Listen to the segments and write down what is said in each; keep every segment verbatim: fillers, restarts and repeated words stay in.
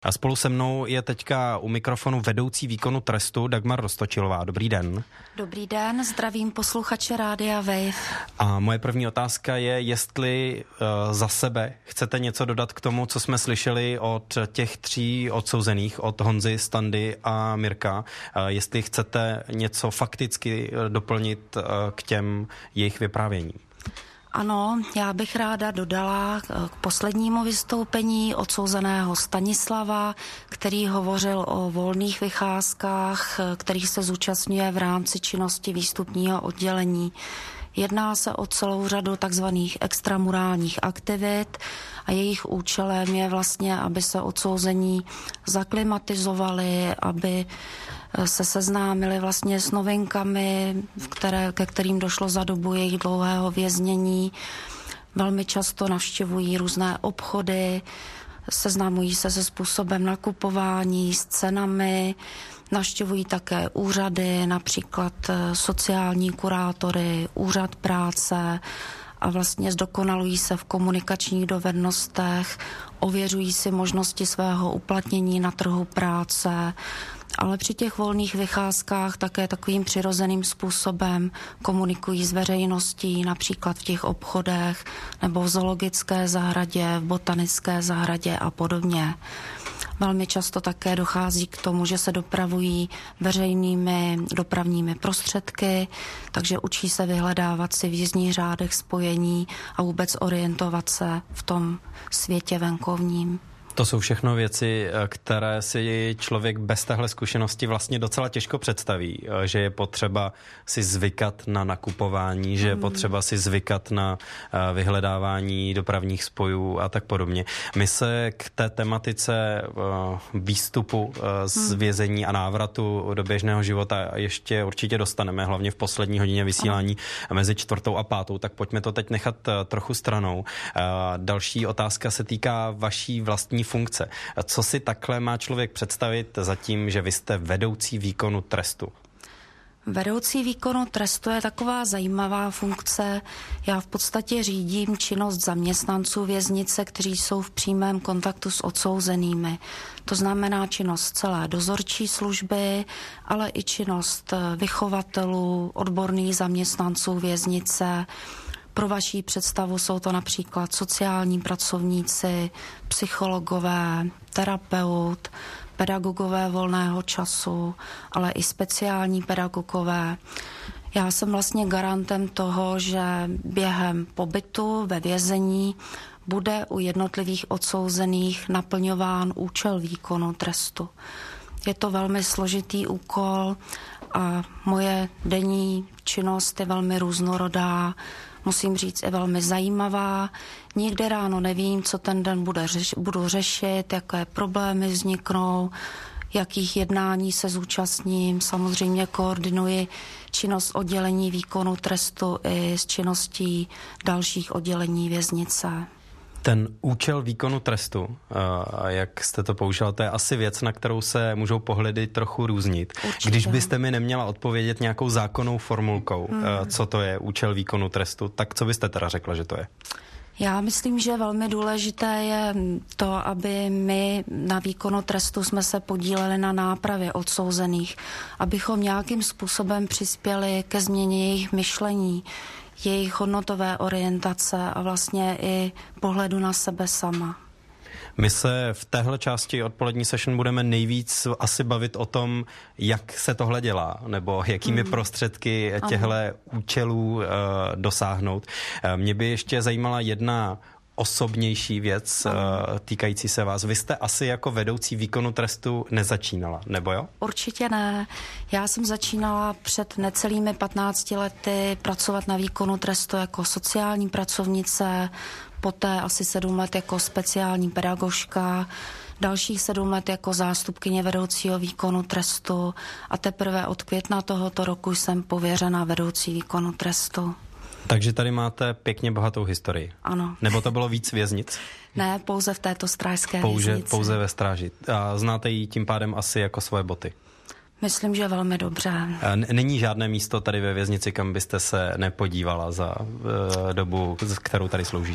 A spolu se mnou je teďka u mikrofonu vedoucí výkonu trestu Dagmar Roztočilová. Dobrý den. Dobrý den, zdravím posluchače Rádia Wave. A moje první otázka je, jestli uh, za sebe chcete něco dodat k tomu, co jsme slyšeli od těch tří odsouzených, od Honzy, Standy a Mirka. Uh, jestli chcete něco fakticky doplnit uh, k těm jejich vyprávěním. Ano, já bych ráda dodala k poslednímu vystoupení odsouzeného Stanislava, který hovořil o volných vycházkách, kterých se zúčastňuje v rámci činnosti výstupního oddělení. Jedná se o celou řadu takzvaných extramurálních aktivit a jejich účelem je vlastně, aby se odsouzení zaklimatizovali, aby se seznámili vlastně s novinkami, které, ke kterým došlo za dobu jejich dlouhého věznění. Velmi často navštěvují různé obchody, seznamují se se způsobem nakupování, s cenami, navštěvují také úřady, například sociální kurátory, úřad práce a vlastně zdokonalují se v komunikačních dovednostech, ověřují si možnosti svého uplatnění na trhu práce, ale při těch volných vycházkách také takovým přirozeným způsobem komunikují s veřejností, například v těch obchodech nebo v zoologické zahradě, v botanické zahradě a podobně. Velmi často také dochází k tomu, že se dopravují veřejnými dopravními prostředky, takže učí se vyhledávat si v jízdních řádech spojení a vůbec orientovat se v tom světě venkovním. To jsou všechno věci, které si člověk bez téhle zkušenosti vlastně docela těžko představí, že je potřeba si zvykat na nakupování, že je potřeba si zvykat na vyhledávání dopravních spojů a tak podobně. My se k té tematice výstupu z vězení a návratu do běžného života ještě určitě dostaneme, hlavně v poslední hodině vysílání mezi čtvrtou a pátou, tak pojďme to teď nechat trochu stranou. Další otázka se týká vaší vlastní funkce. Co si takhle má člověk představit za tím, že vy jste vedoucí výkonu trestu? Vedoucí výkonu trestu je taková zajímavá funkce. Já v podstatě řídím činnost zaměstnanců věznice, kteří jsou v přímém kontaktu s odsouzenými. To znamená činnost celé dozorčí služby, ale i činnost vychovatelů, odborných zaměstnanců věznice. Pro vaší představu jsou to například sociální pracovníci, psychologové, terapeut, pedagogové volného času, ale i speciální pedagogové. Já jsem vlastně garantem toho, že během pobytu ve vězení bude u jednotlivých odsouzených naplňován účel výkonu trestu. Je to velmi složitý úkol a moje denní činnost je velmi různorodá, musím říct, je velmi zajímavá. Nikdy ráno nevím, co ten den bude řeš- budu řešit, jaké problémy vzniknou, jakých jednání se zúčastním. Samozřejmě koordinuji činnost oddělení výkonu trestu i s činností dalších oddělení věznice. Ten účel výkonu trestu, jak jste to použila, to je asi věc, na kterou se můžou pohledy trochu různit. Určitě. Když byste mi neměla odpovědět nějakou zákonnou formulkou, hmm. co to je účel výkonu trestu, tak co byste teda řekla, že to je? Já myslím, že velmi důležité je to, aby my na výkonu trestu jsme se podíleli na nápravě odsouzených, abychom nějakým způsobem přispěli ke změně jejich myšlení, jejich hodnotové orientace a vlastně i pohledu na sebe sama. My se v téhle části odpolední session budeme nejvíc asi bavit o tom, jak se tohle dělá, nebo jakými mm. prostředky těchto účelů uh, dosáhnout. Uh, mě by ještě zajímala jedna osobnější věc uh, týkající se vás. Vy jste asi jako vedoucí výkonu trestu nezačínala, nebo jo? Určitě ne. Já jsem začínala před necelými patnácti lety pracovat na výkonu trestu jako sociální pracovnice, poté asi sedm let jako speciální pedagožka, dalších sedm let jako zástupkyně vedoucího výkonu trestu a teprve od května tohoto roku jsem pověřena vedoucí výkonu trestu. Takže tady máte pěkně bohatou historii. Ano. Nebo to bylo víc věznic? Ne, pouze v této strážské pouze, věznici. Pouze ve stráži. A znáte ji tím pádem asi jako svoje boty? Myslím, že velmi dobře. Není žádné místo tady ve věznici, kam byste se nepodívala za uh, dobu, kterou tady sloužíte?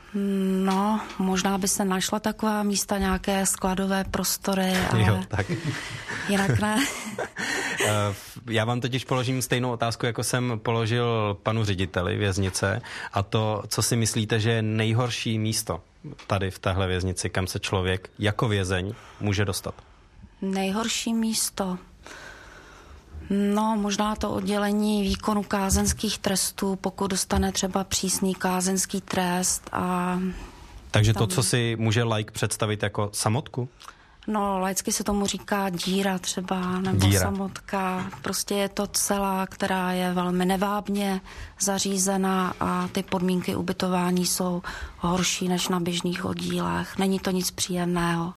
No, možná by se našla taková místa, nějaké skladové prostory, ale jo, tak. jinak ne. Já vám totiž položím stejnou otázku, jako jsem položil panu řediteli věznice, a to, co si myslíte, že je nejhorší místo tady v téhle věznici, kam se člověk jako vězeň může dostat? Nejhorší místo? No, možná to oddělení výkonu kázeňských trestů, pokud dostane třeba přísný kázeňský trest a... Takže tam... to, co si může laik představit jako samotku? No, laicky se tomu říká díra třeba, nebo díra. Samotka. Prostě je to celá, která je velmi nevábně zařízená a ty podmínky ubytování jsou horší než na běžných oddílech. Není to nic příjemného.